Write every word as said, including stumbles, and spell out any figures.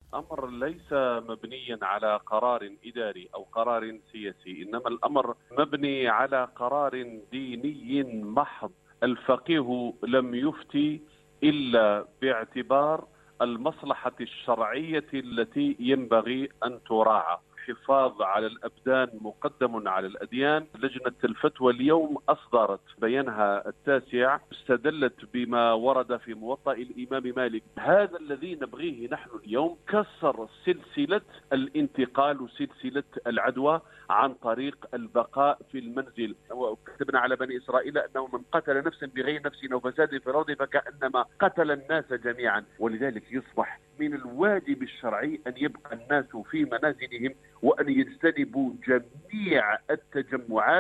الأمر ليس مبنيا على قرار إداري أو قرار سياسي، إنما الأمر مبني على قرار ديني محض. الفقيه لم يفتي إلا باعتبار المصلحة الشرعية التي ينبغي أن تراعى. الحفاظ على الأبدان مقدم على الأديان. لجنة الفتوى اليوم أصدرت بيانها التاسع، استدلت بما ورد في موطأ الإمام مالك. هذا الذي نبغيه نحن اليوم، كسر سلسلة الانتقال وسلسلة العدوى عن طريق البقاء في المنزل. وكتبنا على بني إسرائيل أنه من قتل نفسا بغير نفس أو فساد في الأرض فكأنما قتل الناس جميعا. ولذلك يصبح من الواجب الشرعي أن يبقى الناس في منازلهم وأن يجتنبوا جميع التجمعات.